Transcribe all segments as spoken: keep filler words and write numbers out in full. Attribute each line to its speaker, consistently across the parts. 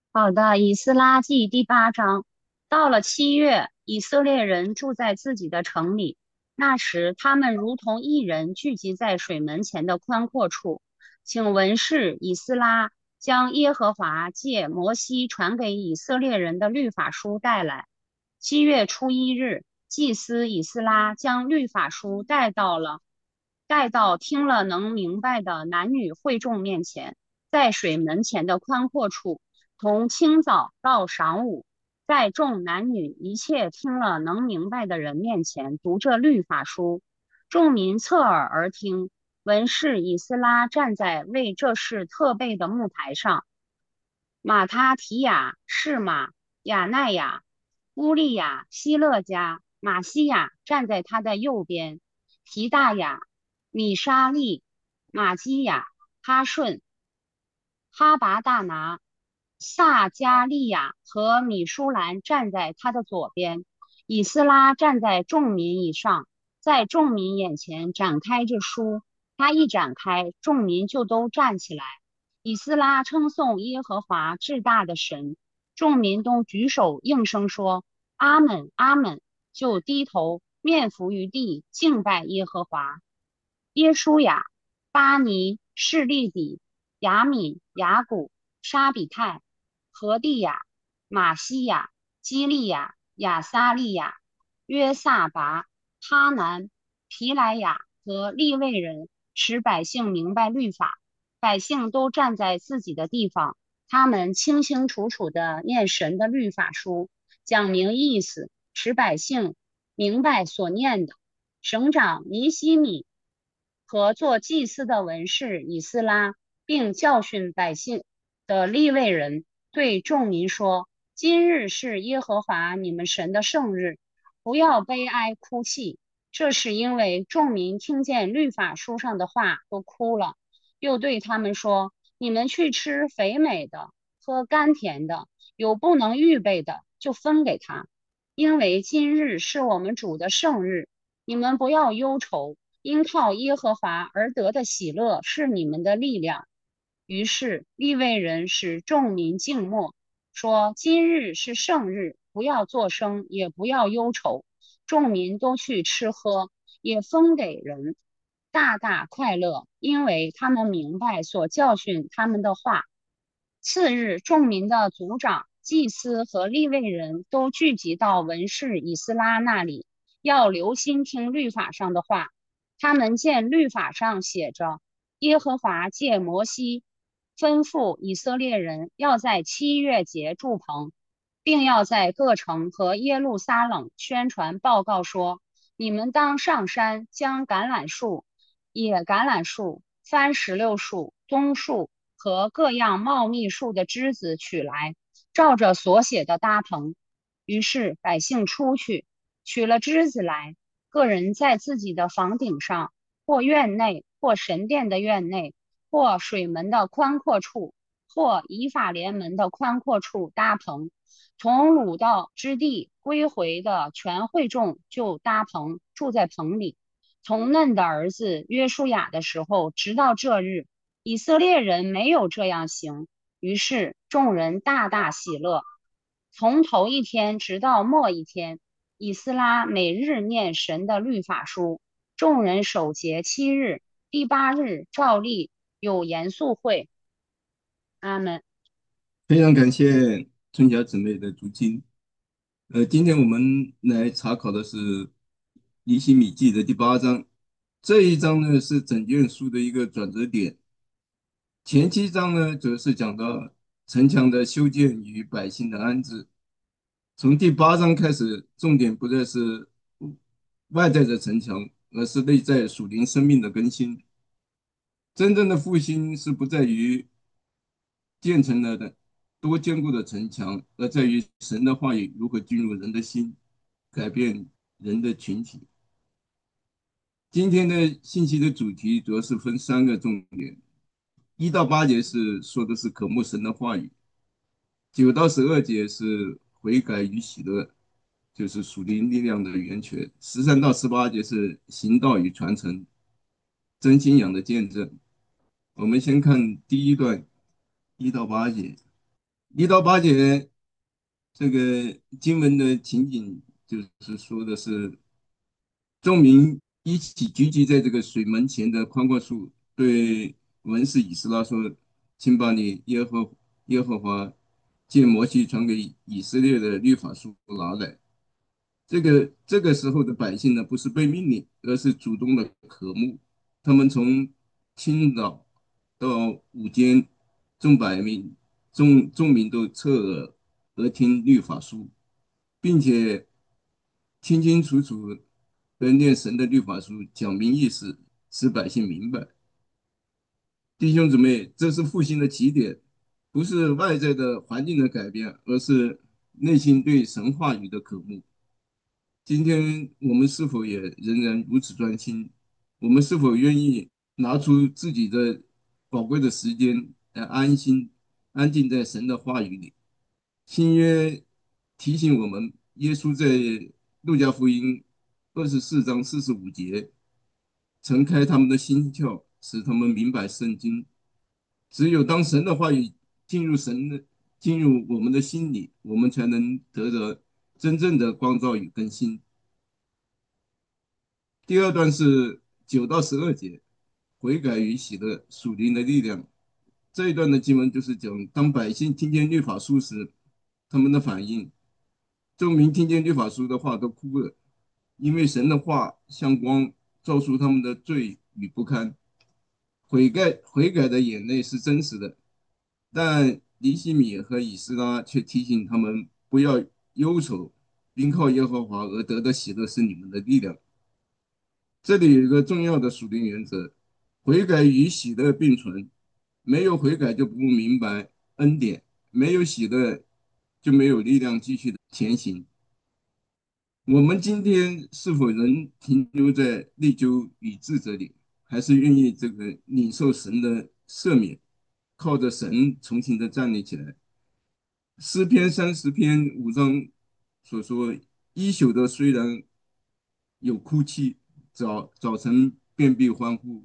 Speaker 1: 好的，以斯拉记第八章。到了七月，以色列人住在自己的城里。那时，他们如同一人聚集在水门前的宽阔处，请文士以斯拉将耶和华借摩西传给以色列人的律法书带来。七月初一日，祭司以斯拉将律法书带到了，带到听了能明白的男女会众面前，在水门前的宽阔处。从清早到晌午，在众男女一切听了能明白的人面前读这律法书，众民侧耳而听。文士以斯拉站在为这事特备的木台上，马他提亚、士马、亚奈亚、乌利亚、希勒家、马西亚站在他的右边，提大雅、米沙利、马基亚、哈顺、哈拔大拿、萨加利亚和米舒兰站在他的左边，以斯拉站在众民以上，在众民眼前展开这书。他一展开，众民就都站起来。以斯拉称颂耶和华至大的神，众民都举手应声说：阿门，阿门，就低头面伏于地，敬拜耶和华。耶书亚、巴尼、示利底、雅敏、雅古、沙比泰、何地亚、马西亚、基利亚、亚撒利亚、约萨拔、哈南、皮莱亚和利未人，使百姓明白律法。百姓都站在自己的地方，他们清清楚楚地念神的律法书，讲明意思，使百姓明白所念的。省长尼希米和做祭司的文士以斯拉，并教训百姓的利未人，对众民说：今日是耶和华你们神的圣日，不要悲哀哭泣。这是因为众民听见律法书上的话都哭了。又对他们说：你们去吃肥美的，喝甘甜的，有不能预备的，就分给他。因为今日是我们主的圣日，你们不要忧愁，因靠耶和华而得的喜乐是你们的力量。于是利未人使众民静默，说：今日是圣日，不要作声，也不要忧愁。众民都去吃喝，也分给人，大大快乐，因为他们明白所教训他们的话。次日，众民的族长、祭司和利未人都聚集到文士以斯拉那里，要留心听律法上的话。他们见律法上写着：耶和华借摩西吩咐以色列人要在七月节筑棚，并要在各城和耶路撒冷宣传报告说：你们当上山，将橄榄树、野橄榄树、番石榴树、棕树和各样茂密树的枝子取来，照着所写的搭棚。于是百姓出去，取了枝子来，个人在自己的房顶上，或院内，或神殿的院内，或水门的宽阔处，或以法莲门的宽阔处搭棚。从鲁道之地归回的全会众就搭棚，住在棚里。从嫩的儿子约书亚的时候，直到这日，以色列人没有这样行。于是众人大大喜乐。从头一天直到末一天，以斯拉每日念神的律法书，众人守节七日，第八日照例有严肃会。阿门。
Speaker 2: 非常感谢春霞姊妹的读经。呃，今天我们来查考的是《尼希米记》的第八章。这一章呢是整卷书的一个转折点。前七章呢则是讲到城墙的修建与百姓的安置。从第八章开始，重点不再是外在的城墙，而是内在属灵生命的更新。真正的复兴是不在于建成了的多坚固的城墙，而在于神的话语如何进入人的心，改变人的群体。今天的信息的主题主要是分三个重点：一到八节是说的是渴慕神的话语，九到十二节是悔改与喜乐，就是属灵力量的源泉；十三到十八节是行道与传承，真信仰的见证。我们先看第一段，一到八节。 一到八节这个经文的情景，就是说的是众民一起聚集在这个水门前的宽阔处，对文士以斯拉说：“请把你耶和耶和华借摩西传给以色列的律法书拿来。”这个这个时候的百姓呢，不是被命令，而是主动的渴慕。他们从清早到午间，众百姓、众众民都侧耳而听律法书，并且清清楚楚地念神的律法书，讲明意思，使百姓明白。弟兄姊妹，这是复兴的起点，不是外在的环境的改变，而是内心对神话语的渴慕。今天我们是否也仍然如此专心？我们是否愿意拿出自己的宝贵的时间来安心、安静在神的话语里？新约提醒我们，耶稣在路加福音二十四章四十五节，曾开他们的心窍，使他们明白圣经。只有当神的话语进入神的进入我们的心里，我们才能得着真正的光照与更新。第二段是九到十二节，悔改与喜乐属灵的力量。这一段的经文就是讲，当百姓听见律法书时，他们的反应。众民听见律法书的话都哭了，因为神的话像光，照出他们的罪与不堪。悔改悔改的眼泪是真实的，但尼西米和以斯拉却提醒他们不要忧愁，并靠耶和华而得的喜乐是你们的力量。这里有一个重要的属灵原则：悔改与喜乐并存。没有悔改就不明白恩典，没有喜乐就没有力量继续的前行。我们今天是否仍停留在内疚与自责里，还是愿意这个领受神的赦免，靠着神重新的站立起来？诗篇三十篇五章所说：“一宿的虽然有哭泣，早早晨便必欢呼。”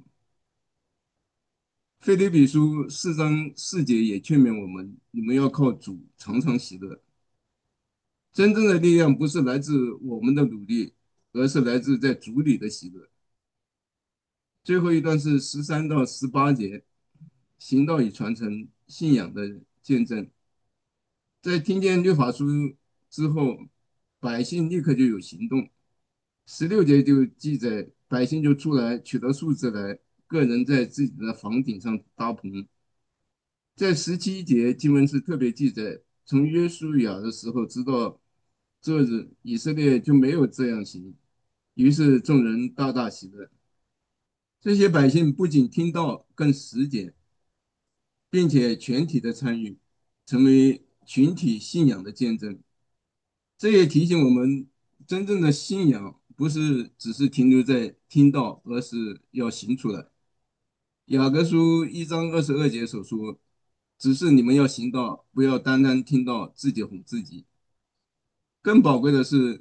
Speaker 2: 腓立比书四章四节也劝勉我们：你们要靠主常常喜乐。真正的力量不是来自我们的努力，而是来自在主里的喜乐。最后一段是十三到十八节，行道与传承信仰的见证。在听见律法书之后，百姓立刻就有行动。十六节就记载，百姓就出来取得树枝来，个人在自己的房顶上搭棚。在十七节经文是特别记载，从约书亚的时候知道这日以色列就没有这样行，于是众人大大喜乐。这些百姓不仅听到，更实践，并且全体的参与，成为群体信仰的见证。这也提醒我们，真正的信仰不是只是停留在听到，而是要行出来。雅各书一章二十二节所说：“只是你们要行道，不要单单听到自己哄自己。”更宝贵的是，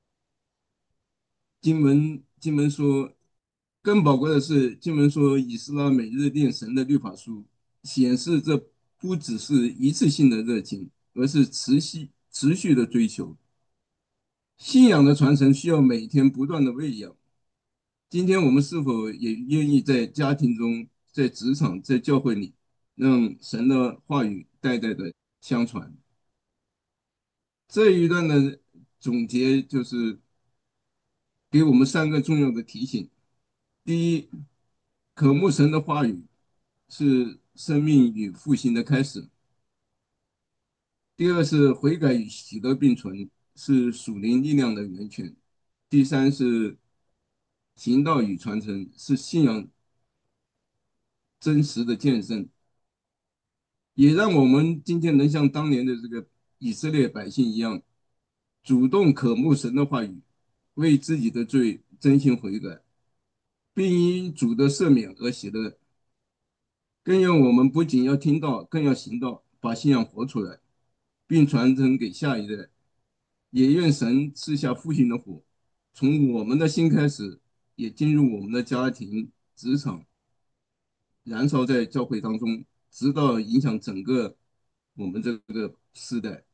Speaker 2: 经文经文说，更宝贵的是经文说，以斯拉每日念神的律法书，显示这不只是一次性的热情，而是持续持续的追求。信仰的传承需要每天不断的喂养。今天我们是否也愿意在家庭中、在职场、在教会里，让神的话语代代的相传？这一段的总结就是给我们三个重要的提醒：第一，渴慕神的话语是生命与复兴的开始；第二是悔改与喜乐并存，是属灵力量的源泉；第三是行道与传承，是信仰真实的见证。也让我们今天能像当年的这个以色列百姓一样，主动渴慕神的话语，为自己的罪真心悔改，并因主的赦免而喜乐。更愿我们不仅要听到，更要行道，把信仰活出来，并传承给下一代。也愿神赐下复兴的火，从我们的心开始，也进入我们的家庭、职场，燃烧在教会当中，直到影响整个我们这个时代。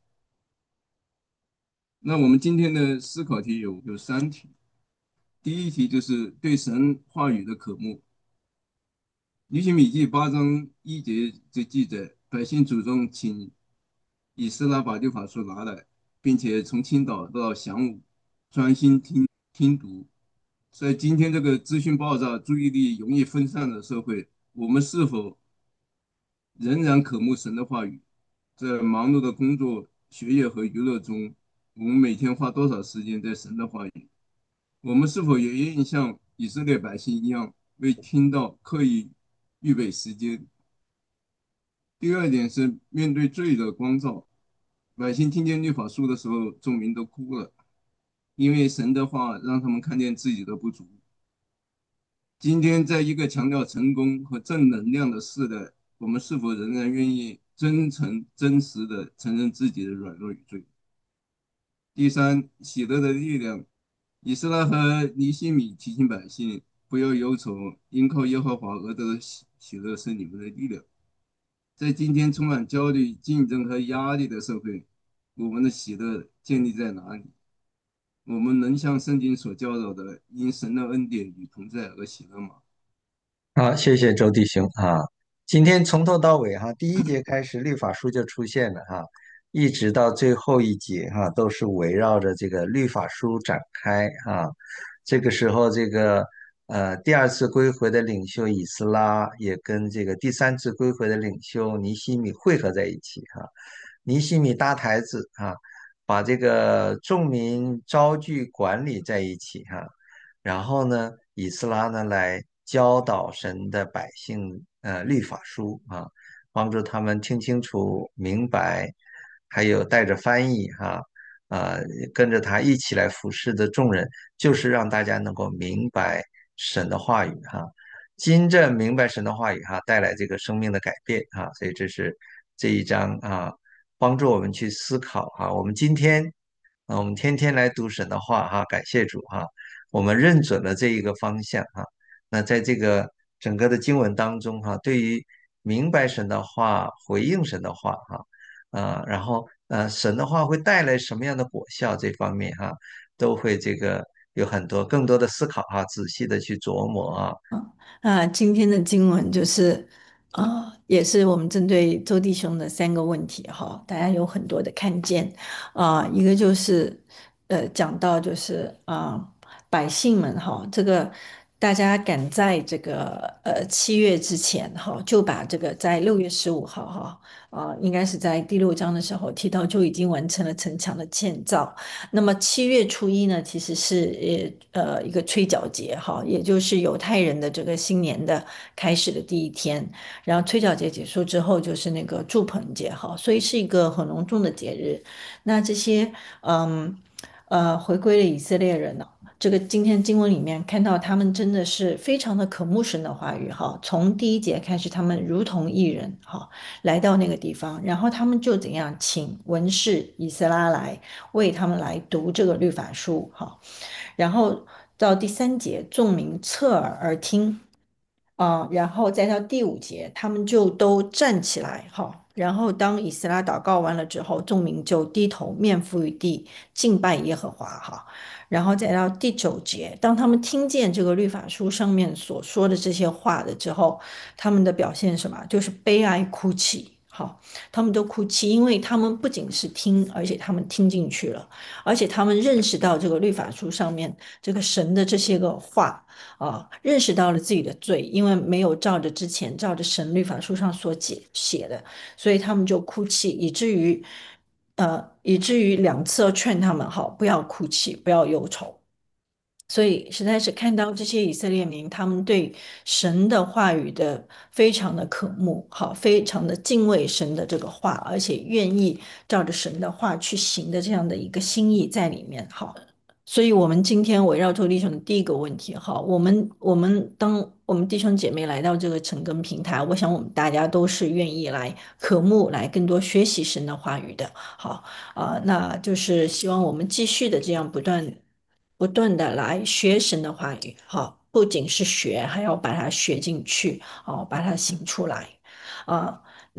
Speaker 2: 那我们今天的思考题有有三题，第一题就是对神话语的渴慕。尼希米记八章一节就记载，百姓主动请以斯拉把律法书拿来，并且从青岛到晌午专心听听读。在今天这个资讯爆炸、注意力容易分散的社会，我们是否仍然渴慕神的话语？在忙碌的工作、学业和娱乐中，我们每天花多少时间在神的话语？我们是否也愿意像以色列百姓一样，为听到刻意预备时间？第二点是面对罪的光照，百姓听见律法书的时候，众民都哭了，因为神的话让他们看见自己的不足。今天，在一个强调成功和正能量的时代，我们是否仍然愿意真诚、真实的承认自己的软弱与罪？第三，喜乐的力量。以斯拉和尼希米提醒百姓不要忧愁，因靠耶和华而得的喜喜乐是你们的力量。在今天充满焦虑、竞争和压力的社会，我们的喜乐建立在哪里？我们能像圣经所教导的，因神的恩典与同在而喜乐吗？
Speaker 3: 好，谢谢周弟兄啊。今天从头到尾哈，第一节开始律法书就出现了哈，一直到最后一节哈，都是围绕着这个律法书展开啊。这个时候，这个呃第二次归回的领袖以斯拉也跟这个第三次归回的领袖尼希米汇合在一起哈。尼希米搭台子啊，把这个众民招聚管理在一起哈。然后呢，以斯拉呢来教导神的百姓，呃，律法书啊，帮助他们听清楚、明白，还有带着翻译哈，啊，跟着他一起来服侍的众人，就是让大家能够明白神的话语哈，真正明白神的话语哈，带来这个生命的改变哈，所以这是这一章啊，帮助我们去思考哈，我们今天。啊，我们天天来读神的话哈，感谢主哈，我们认准了这一个方向哈。那在这个整个的经文当中哈，对于明白神的话、回应神的话哈，啊，然后呃，神的话会带来什么样的果效这方面哈，都会这个有很多更多的思考哈，仔细的去琢磨啊。
Speaker 4: 啊，今天的经文就是，啊，也是我们针对周弟兄的三个问题哈，大家有很多的看见啊，一个就是，呃，讲到就是啊，百姓们哈，这个大家赶在这个呃七月之前哈，就把这个在六月十五号哈，啊，应该是在第六章的时候提到就已经完成了城墙的建造。那么七月初一呢，其实是呃呃一个吹角节哈，也就是犹太人的这个新年的开始的第一天。然后吹角节结束之后，就是那个祝棚节哈，所以是一个很隆重的节日。那这些嗯呃回归的以色列人呢，这个今天经文里面看到他们真的是非常的渴慕神的话语哈，从第一节开始，他们如同一人哈来到那个地方，然后他们就怎样请文士以斯拉来为他们来读这个律法书哈，然后到第三节，众民侧耳而听，啊，然后再到第五节，他们就都站起来，哈，然后当以斯拉祷告完了之后，众民就低头面伏于地，敬拜耶和华，哈，然后再到第九节，当他们听见这个律法书上面所说的这些话的之后，他们的表现是什么？就是悲哀哭泣，好，他们都哭泣，因为他们不仅是听，而且他们听进去了，而且他们认识到这个律法书上面这个神的这些个话。啊，认识到了自己的罪，因为没有照着之前照着神律法书上所写写的，所以他们就哭泣，以至于呃，以至于两次劝他们好不要哭泣，不要忧愁。所以实在是看到这些以色列民，他们对神的话语的非常的渴慕，好，非常的敬畏神的这个话，而且愿意照着神的话去行的这样的一个心意在里面，好。所以，我们今天围绕周弟兄的第一个问题，哈，我们我们当我们弟兄姐妹来到这个成根平台，我想我们大家都是愿意来渴慕、来更多学习神的话语的，好啊，那就是希望我们继续的这样不断不断的来学神的话语，好，不仅是学，还要把它学进去，哦，把它行出来，啊。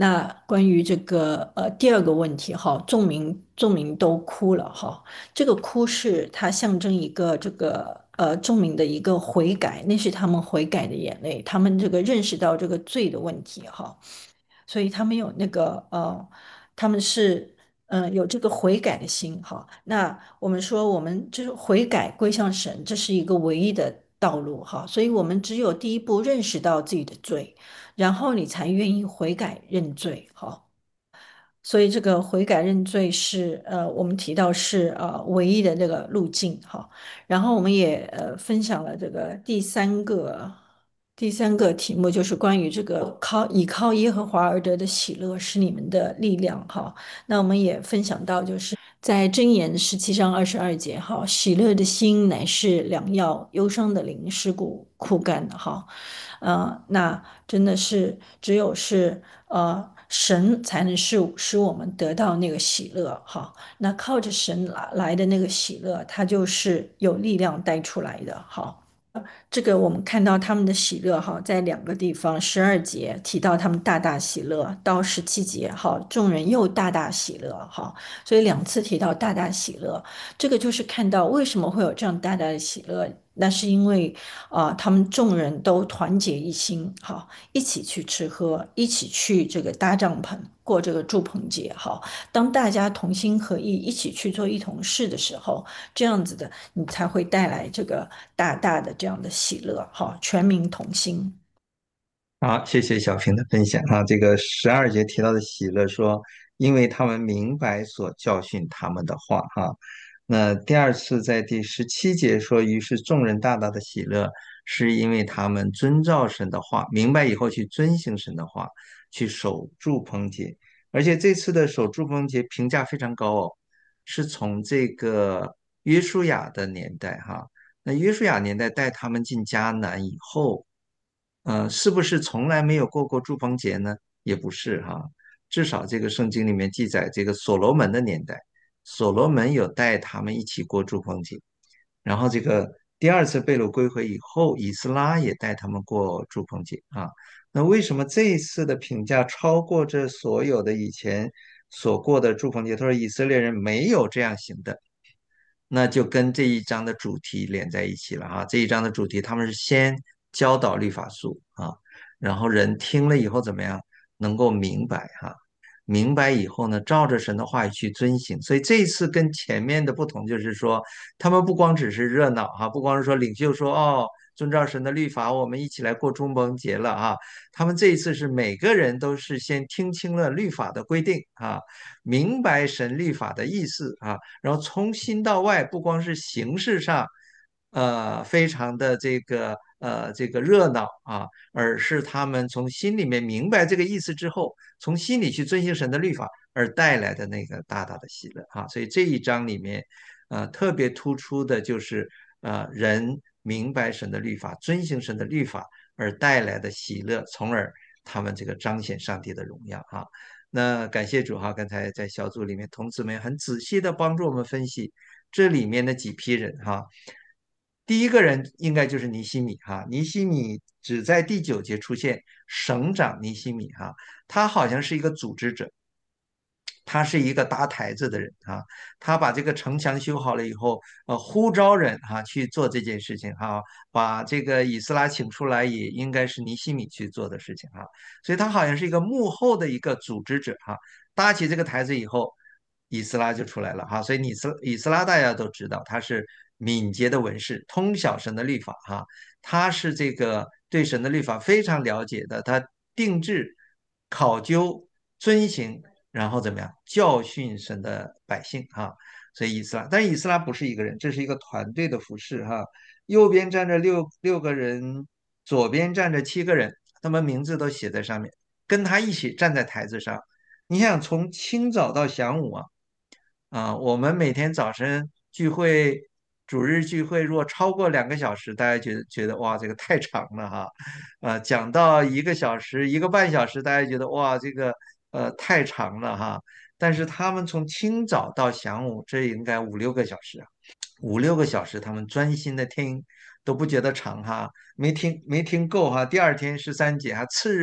Speaker 4: 那关于这个呃第二个问题哈，众民众民都哭了哈，这个哭是它象征一个这个呃众民的一个悔改，那是他们悔改的眼泪，他们这个认识到这个罪的问题哈。所以他们有那个呃，他们是嗯、呃有这个悔改的心哈。那我们说我们就是悔改归向神，这是一个唯一的道路哈。所以我们只有第一步认识到自己的罪，然后你才愿意悔改认罪哈。所以这个悔改认罪是呃，我们提到是呃唯一的那个路径哈。然后我们也呃分享了这个第三个第三个题目，就是关于这个靠倚靠耶和华而得的喜乐是你们的力量哈。那我们也分享到，就是在箴言十七章二十二节哈，喜乐的心乃是良药，忧伤的灵是骨枯干的哈。呃，那真的是只有是呃神才能使使我们得到那个喜乐哈。那靠着神来来的那个喜乐，它就是有力量带出来的哈。这个我们看到他们的喜乐哈，在两个地方，十二节提到他们大大喜乐，到十七节哈，众人又大大喜乐哈，所以两次提到大大喜乐，这个就是看到为什么会有这样大大的喜乐，那是因为啊、呃他们众人都团结一心哈，一起去吃喝，一起去这个搭帐篷。过这个祝棚节哈，当大家同心合意一起去做一同事的时候，这样子的你才会带来这个大大的这样的喜乐哈，全民同心。
Speaker 3: 好，谢谢小平的分享哈。这个十二节提到的喜乐说，因为他们明白所教训他们的话哈。那第二次在第十七节说，于是众人大大的喜乐，是因为他们遵照神的话，明白以后去遵行神的话，去守住棚节。而且这次的守住棚节评价非常高哦，是从这个约书亚的年代哈。那约书亚年代带他们进迦南以后。呃，是不是从来没有过过祝棚节呢？也不是哈，至少这个圣经里面记载，这个所罗门的年代，所罗门有带他们一起过祝棚节，然后这个第二次被掳归回以后，以斯拉也带他们过祝棚节啊。那为什么这一次的评价超过这所有的以前所过的祝棚节？他说以色列人没有这样行的，那就跟这一章的主题连在一起了啊。这一章的主题，他们是先教导律法书啊，然后人听了以后怎么样，能够明白哈、明白以后呢，照着神的话语去遵行。所以这一次跟前面的不同，就是说他们不光只是热闹哈、不光是说领袖说哦，遵照神的律法，我们一起来过中蒙节了啊。他们这一次是每个人都是先听清了律法的规定啊，明白神律法的意思啊，然后从心到外，不光是形式上，呃，非常的这个呃这个热闹啊，而是他们从心里面明白这个意思之后，从心里去遵行神的律法而带来的那个大大的喜乐啊。所以这一章里面，呃，特别突出的就是呃人明白神的律法，遵行神的律法而带来的喜乐，从而他们这个彰显上帝的荣耀啊。那感谢主哈，刚才在小组里面，同志们很仔细的帮助我们分析这里面的几批人哈。第一个人应该就是尼西米哈，尼西米只在第九节出现，省长尼西米哈，他好像是一个组织者，他是一个搭台子的人啊，他把这个城墙修好了以后，呃，呼召人哈去做这件事情哈，把这个以斯拉请出来，也应该是尼西米去做的事情哈，所以他好像是一个幕后的一个组织者哈，搭起这个台子以后，以斯拉就出来了哈，所以以斯以斯拉大家都知道他是敏捷的文士，通晓神的律法哈，他是这个对神的律法非常了解的，他定制、考究、遵行。然后怎么样教训神的百姓哈，所以以斯拉，但是以斯拉不是一个人，这是一个团队的服饰哈，右边站着六六个人，左边站着七个人，他们名字都写在上面，跟他一起站在台子上。你想从清早到晌午啊，啊，我们每天早晨聚会，主日聚会，如果超过两个小时，大家觉得觉得哇，这个太长了哈，啊，讲到一个小时、一个半小时，大家觉得哇，这个呃太长了哈。但是他们从清早到晌午，这应该五六个小时啊。五六个小时，他们专心的听，都不觉得长哈，没听没听够哈。第二天十三节哈，次日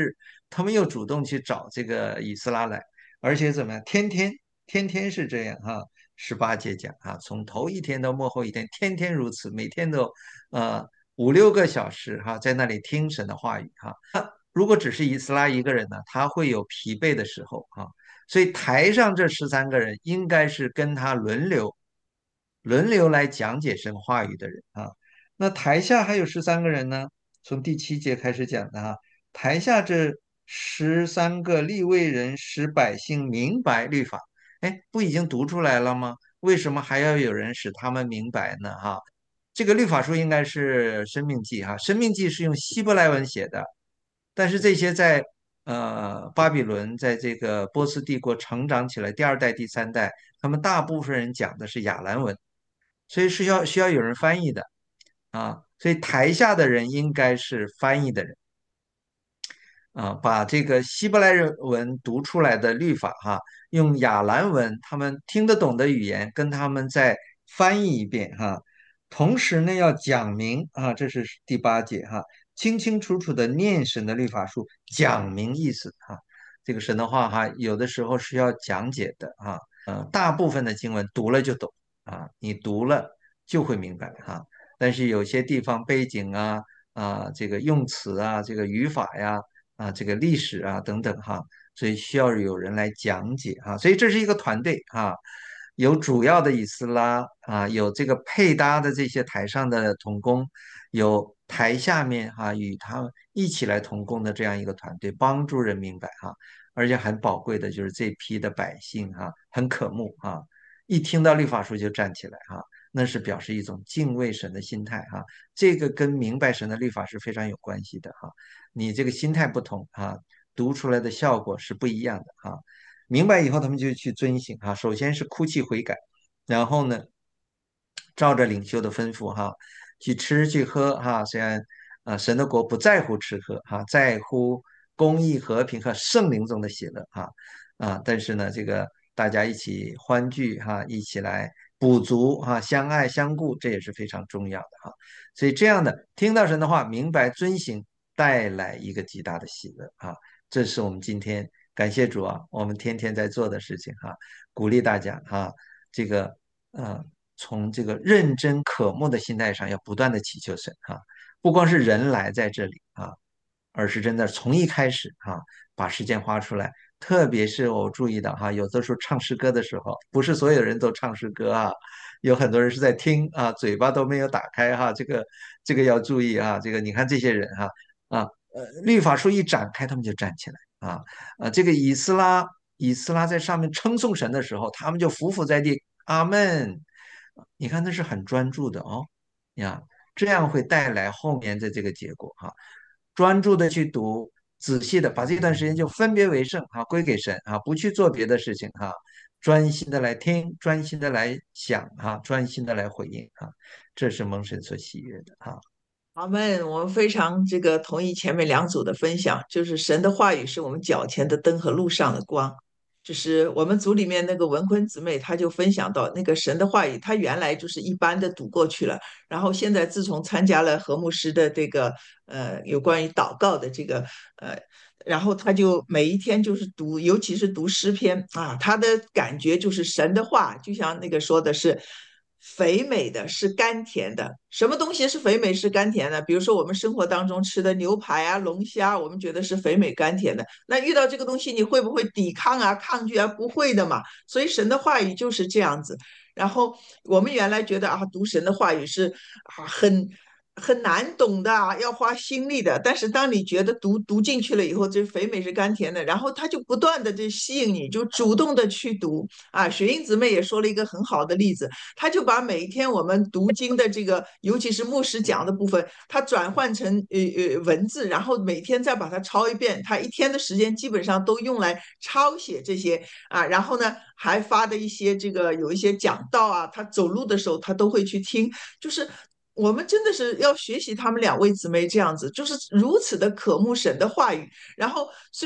Speaker 3: 他们又主动去找这个以斯拉来，而且怎么样，天天天天是这样哈。十八节讲啊，从头一天到末后一天，天天如此，每天都呃五六个小时哈，在那里听神的话语哈。如果只是以斯拉一个人呢，他会有疲惫的时候啊。所以台上这十三个人应该是跟他轮流轮流来讲解神话语的人啊。那台下还有十三个人呢，从第七节开始讲的哈。台下这十三个利未人使百姓明白律法，哎，不已经读出来了吗？为什么还要有人使他们明白呢？哈，这个律法书应该是《生命记》哈，《生命记》是用希伯来文写的，但是这些在呃巴比伦，在这个波斯帝国成长起来，第二代、第三代，他们大部分人讲的是亚兰文，所以是要需要有人翻译的啊，所以台下的人应该是翻译的人。啊，把这个希伯来人文读出来的律法哈，用亚兰文他们听得懂的语言跟他们再翻译一遍哈。同时呢，要讲明啊，这是第八节哈，清清楚楚的念神的律法书，讲明意思哈。这个神的话哈，有的时候是要讲解的哈。呃，大部分的经文读了就懂啊，你读了就会明白哈。但是有些地方背景啊啊，这个用词啊，这个语法呀。啊，这个历史啊等等哈，所以需要有人来讲解哈，所以这是一个团队啊，有主要的以斯拉啊，有这个配搭的这些台上的童工，有台下面哈与他们一起来同工的这样一个团队，帮助人明白哈，而且很宝贵的就是这批的百姓哈，很渴慕哈，一听到律法书就站起来哈，那是表示一种敬畏神的心态哈，这个跟明白神的律法是非常有关系的哈。你这个心态不同啊，读出来的效果是不一样的啊。明白以后，他们就去遵行啊。首先是哭泣悔改，然后呢，照着领袖的吩咐哈，去吃去喝哈。虽然啊，神的国不在乎吃喝哈，在乎公义和平和圣灵中的喜乐哈啊。但是呢，这个大家一起欢聚哈，一起来补足哈，相爱相顾，这也是非常重要的哈。所以这样的听到神的话，明白遵行。带来一个极大的喜乐啊！这是我们今天感谢主啊，我们天天在做的事情哈、啊，鼓励大家哈、啊，这个呃，从这个认真渴慕的心态上，要不断的祈求神哈、啊，不光是人来在这里啊，而是真的从一开始哈、啊，把时间花出来。特别是我注意到哈、啊，有的时候唱诗歌的时候，不是所有人都唱诗歌啊，有很多人是在听啊，嘴巴都没有打开哈、啊，这个这个要注意啊，这个你看这些人哈、啊。啊，呃，律法书一展开，他们就站起来啊，呃，这个以斯拉，以斯拉在上面称颂神的时候，他们就伏伏在地，阿门。你看那是很专注的哦，呀，这样会带来后面的这个结果哈、专注的去读，仔细的把这段时间就分别为圣啊，归给神啊，不去做别的事情哈、专心的来听，专心的来想啊，专心的来回应啊，这是蒙神所喜悦的哈、
Speaker 5: 好们，我们非常这个同意前面两组的分享，就是神的话语是我们脚前的灯和路上的光。就是我们组里面那个文坤姊妹，她就分享到，那个神的话语，她原来就是一般的读过去了，然后现在自从参加了何牧师的这个呃有关于祷告的这个呃，然后她就每一天就是读，尤其是读诗篇啊，她的感觉就是神的话，就像那个说的是。肥美的是甘甜的，什么东西是肥美是甘甜的？比如说我们生活当中吃的牛排啊、龙虾，我们觉得是肥美甘甜的。那遇到这个东西，你会不会抵抗啊、抗拒啊？不会的嘛。所以神的话语就是这样子。然后我们原来觉得啊，读神的话语是啊很很难懂的啊，要花心力的。但是当你觉得读读进去了以后，这肥美是甘甜的，然后它就不断的就吸引你，就主动的去读啊。雪英姊妹也说了一个很好的例子。他就把每一天我们读经的这个，尤其是牧师讲的部分，他转换成呃呃文字，然后每天再把它抄一遍。他一天的时间基本上都用来抄写这些啊，然后呢还发的一些这个有一些讲道啊，他走路的时候他都会去听，就是我们真的是要学习他们两位姊妹这样子，就是如此的渴慕神的话语。然后虽然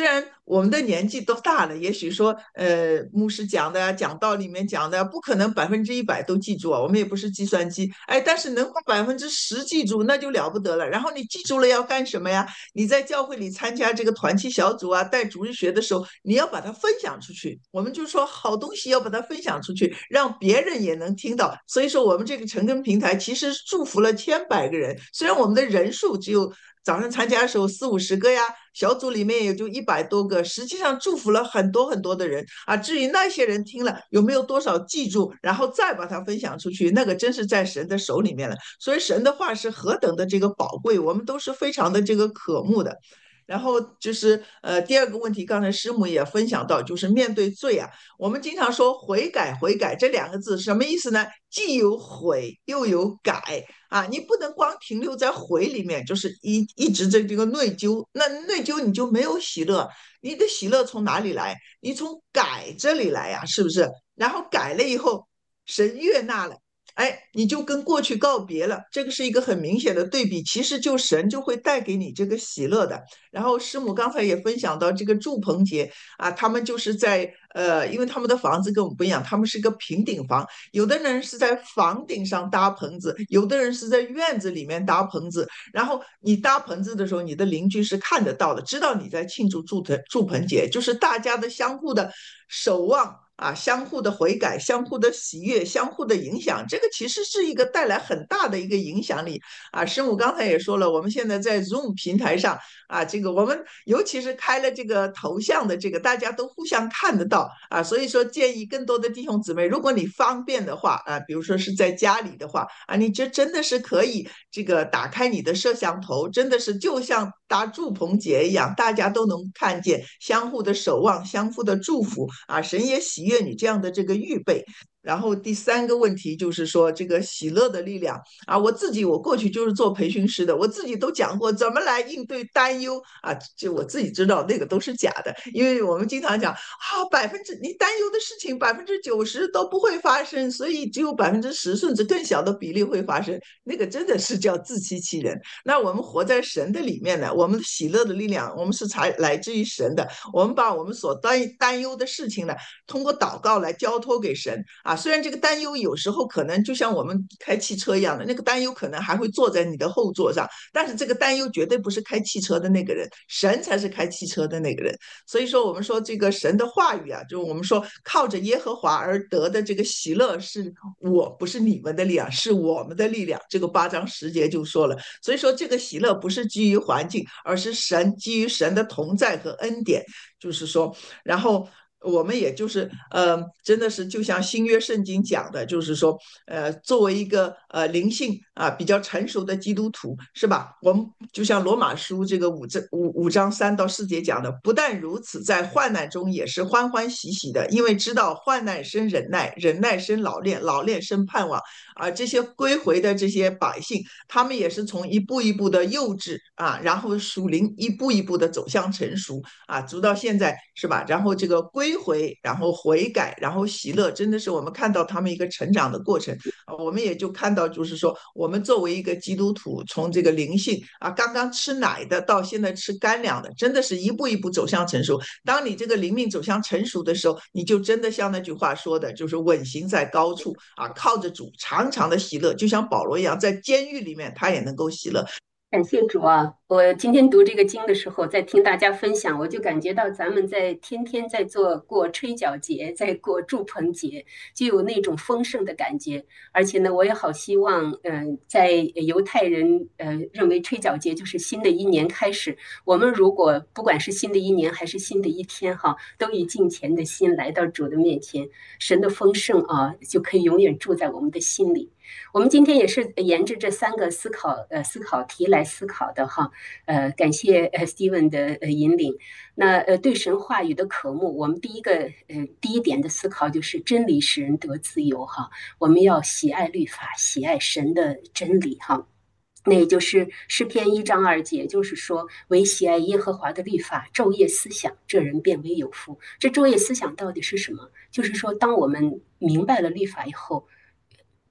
Speaker 5: 我们的年纪都大了，也许说，呃，牧师讲的呀，讲道里面讲的呀，不可能百分之一百都记住啊，我们也不是计算机，哎，但是能把百分之十记住，那就了不得了。然后你记住了要干什么呀？你在教会里参加这个团契小组啊，带主日学的时候，你要把它分享出去。我们就说好东西要把它分享出去，让别人也能听到。所以说，我们这个诚恳平台其实祝福了千百个人，虽然我们的人数只有早上参加的时候四五十个呀，小组里面也就一百多个，实际上祝福了很多很多的人啊。至于那些人听了有没有多少记住，然后再把它分享出去，那个真是在神的手里面了。所以神的话是何等的这个宝贵，我们都是非常的这个渴慕的。然后就是呃第二个问题，刚才师母也分享到，就是面对罪啊，我们经常说悔改悔改这两个字什么意思呢？既有悔又有改啊，你不能光停留在悔里面，就是一一直在这个内疚，那内疚你就没有喜乐，你的喜乐从哪里来？你从改这里来呀、啊，是不是？然后改了以后，神悦纳了。哎，你就跟过去告别了，这个是一个很明显的对比。其实就神就会带给你这个喜乐的。然后师母刚才也分享到这个祝棚节啊，他们就是在呃，因为他们的房子跟我们不一样，他们是个平顶房，有的人是在房顶上搭棚子，有的人是在院子里面搭棚子。然后你搭棚子的时候，你的邻居是看得到的，知道你在庆祝祝盆祝棚节，就是大家的相互的守望。啊，相互的悔改，相互的喜悦，相互的影响，这个其实是一个带来很大的一个影响力啊。师母刚才也说了，我们现在在 Zoom 平台上啊，这个我们尤其是开了这个头像的这个，大家都互相看得到啊。所以说，建议更多的弟兄姊妹，如果你方便的话啊，比如说是在家里的话啊，你这真的是可以这个打开你的摄像头，真的是就像搭祝棚节一样，大家都能看见，相互的守望，相互的祝福啊，神也喜悦你这样的这个预备。然后第三个问题就是说，这个喜乐的力量啊，我自己我过去就是做培训师的，我自己都讲过怎么来应对担忧啊，就我自己知道那个都是假的，因为我们经常讲啊，百分之你担忧的事情百分之九十都不会发生，所以只有百分之十甚至更小的比例会发生，那个真的是叫自欺欺人。那我们活在神的里面呢，我们喜乐的力量，我们是才来自于神的，我们把我们所担担忧的事情呢，通过祷告来交托给神啊。虽然这个担忧有时候可能就像我们开汽车一样的，那个担忧可能还会坐在你的后座上，但是这个担忧绝对不是开汽车的那个人，神才是开汽车的那个人。所以说，我们说这个神的话语啊，就是我们说靠着耶和华而得的这个喜乐，是我不是你们的力量，是我们的力量。这个八章十节就说了。所以说，这个喜乐不是基于环境，而是神基于神的同在和恩典。就是说，然后我们也就是呃，真的是就像新约圣经讲的，就是说，呃，作为一个呃灵性啊比较成熟的基督徒，是吧？我们就像罗马书这个五章五五章三到四节讲的，不但如此，在患难中也是欢欢喜喜的，因为知道患难生忍耐，忍耐生老练，老练生盼望。啊，这些归回的这些百姓，他们也是从一步一步的幼稚啊，然后属灵一步一步的走向成熟啊，直到现在是吧？然后这个归回，然后悔改，然后喜乐，真的是我们看到他们一个成长的过程啊。我们也就看到，就是说，我们作为一个基督徒，从这个灵性啊，刚刚吃奶的到现在吃干粮的，真的是一步一步走向成熟。当你这个灵命走向成熟的时候，你就真的像那句话说的，就是稳行在高处啊，靠着主常常的喜乐，就像保罗一样，在监狱里面他也能够喜乐。
Speaker 6: 感谢主啊！我今天读这个经的时候，在听大家分享，我就感觉到咱们在天天在做过吹角节，在过祝棚节，就有那种丰盛的感觉。而且呢，我也好希望，嗯、呃，在犹太人呃认为吹角节就是新的一年开始，我们如果不管是新的一年还是新的一天哈，都以敬虔的心来到主的面前，神的丰盛啊，就可以永远住在我们的心里。我们今天也是沿着这三个思考呃思考题来思考的哈，呃，感谢呃 Steven 的呃引领。那呃对神话语的渴慕，我们第一个呃第一点的思考就是真理使人得自由哈，我们要喜爱律法，喜爱神的真理哈。那也就是诗篇一章二节，就是说，唯喜爱耶和华的律法，昼夜思想，这人变为有福。这昼夜思想到底是什么？就是说，当我们明白了律法以后，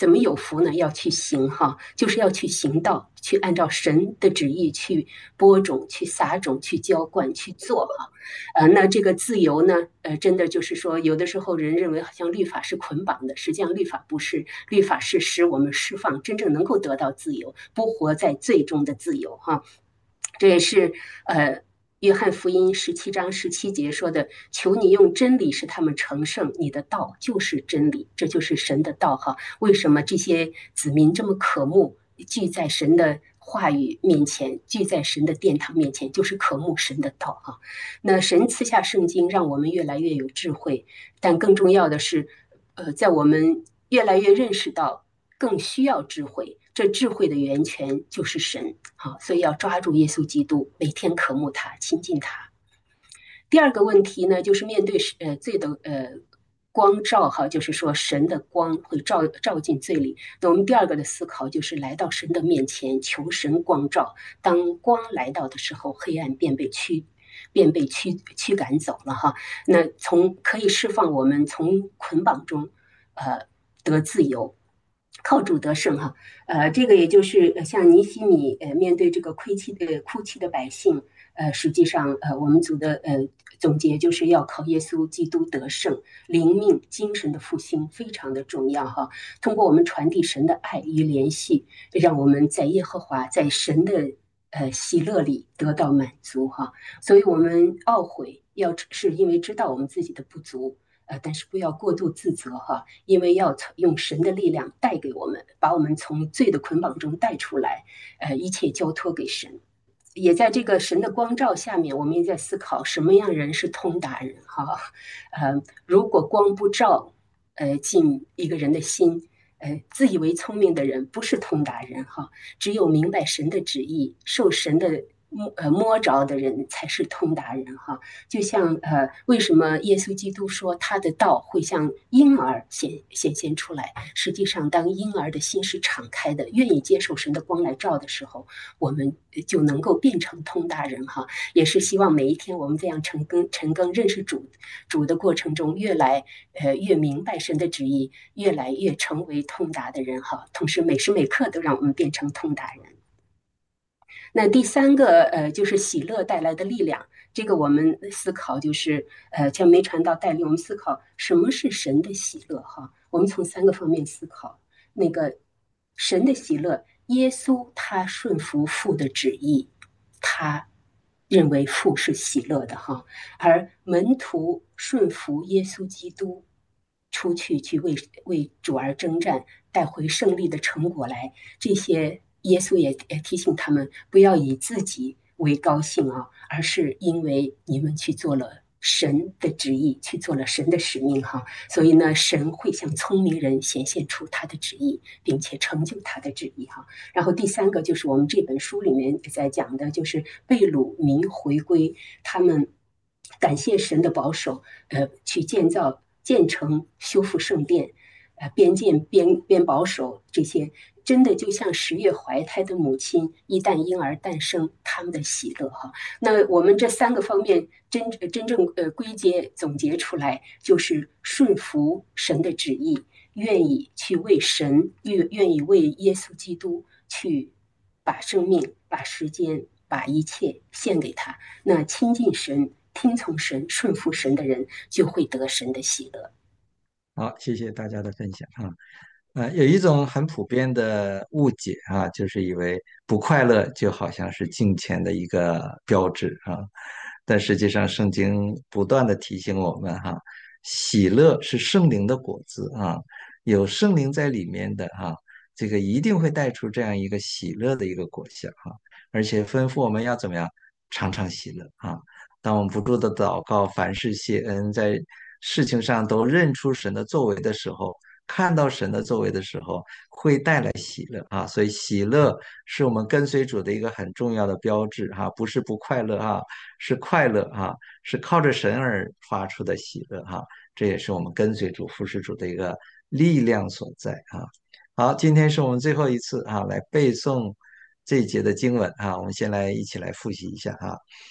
Speaker 6: 怎么有福呢？要去行哈，就是要去行道，去按照神的旨意去播种、去撒种、去浇灌、去做哈。呃，那这个自由呢，呃，真的就是说，有的时候人认为好像律法是捆绑的，实际上律法不是，律法是使我们释放，真正能够得到自由，不活在罪中的自由哈。这也是呃。约翰福音十七章十七节说的：“求你用真理使他们成圣，你的道就是真理，这就是神的道。”哈，为什么这些子民这么渴慕聚在神的话语面前，聚在神的殿堂面前，就是渴慕神的道哈。那神赐下圣经，让我们越来越有智慧，但更重要的是，呃，在我们越来越认识到，更需要智慧。这智慧的源泉就是神，好，所以要抓住耶稣基督，每天渴慕他，亲近他。第二个问题呢，就是面对呃罪的呃光照哈，就是说神的光会照照进罪里。那我们第二个的思考就是来到神的面前，求神光照。当光来到的时候，黑暗便被驱便被驱驱赶走了哈。那从可以释放我们从捆绑中，呃得自由。靠主得胜哈，呃，这个也就是像尼希米呃面对这个哭泣的哭泣的百姓，呃，实际上呃我们组的呃总结就是要靠耶稣基督得胜，灵命精神的复兴非常的重要哈。通过我们传递神的爱与联系，让我们在耶和华在神的呃喜乐里得到满足哈。所以我们懊悔要是因为知道我们自己的不足。呃，但是不要过度自责哈，因为要用神的力量带给我们，把我们从罪的捆绑中带出来，呃，一切交托给神。也在这个神的光照下面，我们也在思考什么样人是通达人哈。呃，如果光不照，呃，进一个人的心，呃，自以为聪明的人不是通达人哈，只有明白神的旨意，受神的。摸呃摸着的人才是通达人哈，就像呃为什么耶稣基督说他的道会像婴儿显显现出来？实际上，当婴儿的心是敞开的，愿意接受神的光来照的时候，我们就能够变成通达人哈。也是希望每一天我们这样成根成根认识主主的过程中，越来呃越明白神的旨意，越来越成为通达的人哈。同时每时每刻都让我们变成通达人。那第三个呃，就是喜乐带来的力量。这个我们思考就是，呃，像没传道带领我们思考什么是神的喜乐哈。我们从三个方面思考，那个神的喜乐，耶稣他顺服父的旨意，他认为父是喜乐的哈，而门徒顺服耶稣基督，出去去为为主而征战，带回胜利的成果来，这些。耶稣也提醒他们不要以自己为高兴啊，而是因为你们去做了神的旨意，去做了神的使命哈。所以呢，神会向聪明人显现出他的旨意，并且成就他的旨意哈。然后第三个就是我们这本书里面在讲的，就是被掳民回归，他们感谢神的保守，呃，去建造、建成、修复圣殿。呃，边建边边保守这些，真的就像十月怀胎的母亲，一旦婴儿诞生，他们的喜乐哈。那我们这三个方面真真正呃归结总结出来，就是顺服神的旨意，愿意去为神，愿愿意为耶稣基督去把生命、把时间、把一切献给他。那亲近神、听从神、顺服神的人，就会得神的喜乐。
Speaker 3: 好，谢谢大家的分享哈。呃，有一种很普遍的误解啊，就是以为不快乐就好像是金钱的一个标志啊，但实际上圣经不断的提醒我们哈，喜乐是圣灵的果子啊，有圣灵在里面的哈，这个一定会带出这样一个喜乐的一个果效哈，而且吩咐我们要怎么样，常常喜乐啊。当我们不住的祷告，凡事谢恩，在事情上都认出神的作为的时候，看到神的作为的时候，会带来喜乐啊。所以喜乐是我们跟随主的一个很重要的标志哈，不是不快乐哈，是快乐哈，是靠着神而发出的喜乐哈。这也是我们跟随主、服侍主的一个力量所在啊。好，今天是我们最后一次啊，来背诵这一节的经文啊，我们先来一起来复习一下啊。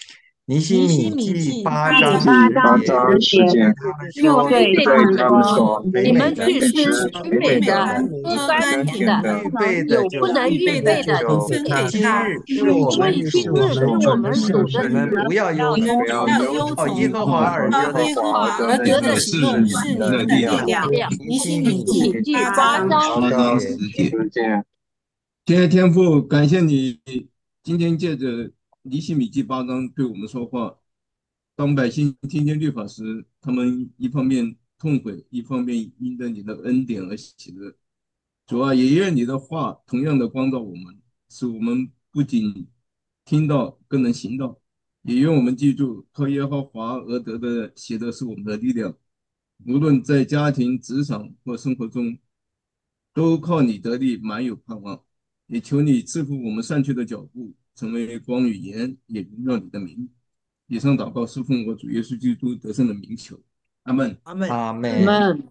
Speaker 3: 尼希米记八章十
Speaker 1: 八章
Speaker 3: 节，
Speaker 1: 十节，
Speaker 3: 对他们说，
Speaker 1: 对他们说，
Speaker 3: 肥美的
Speaker 7: 去吃
Speaker 3: 肥
Speaker 7: 美
Speaker 3: 美的
Speaker 7: 的、
Speaker 3: 不
Speaker 7: 不甘甜的，
Speaker 3: 预备的就
Speaker 7: 有不能预备的就分给
Speaker 3: 今
Speaker 7: 他，
Speaker 3: 日是我
Speaker 7: 因为
Speaker 3: 们
Speaker 7: 今日是我们主的
Speaker 3: 你们不要忧
Speaker 7: 你们不
Speaker 3: 愁，
Speaker 7: 要忧
Speaker 3: 靠耶和华而得的
Speaker 7: 耶和华而得的
Speaker 2: 是
Speaker 7: 喜乐是
Speaker 2: 你的
Speaker 7: 你们的力
Speaker 2: 力量。
Speaker 7: 量。
Speaker 3: 尼希米
Speaker 7: 记
Speaker 3: 记
Speaker 7: 八章
Speaker 2: 八章十节。天父天父，感谢你今天借着尼希米记八章对我们说话。当百姓听见律法时，他们一方面痛悔，一方面因着你的恩典而喜乐。主啊，也愿你的话同样的光照我们，使我们不仅听到，更能行道。也愿我们记住，靠耶和华而得的喜乐是我们的力量，无论在家庭、职场或生活中，都靠你得力，满有盼望。也求你赐福我们上去的脚步，成为光与盐，也荣耀你的名。以上祷告是奉我主耶稣基督得胜的名求，阿门。
Speaker 5: 阿门。
Speaker 3: 阿门。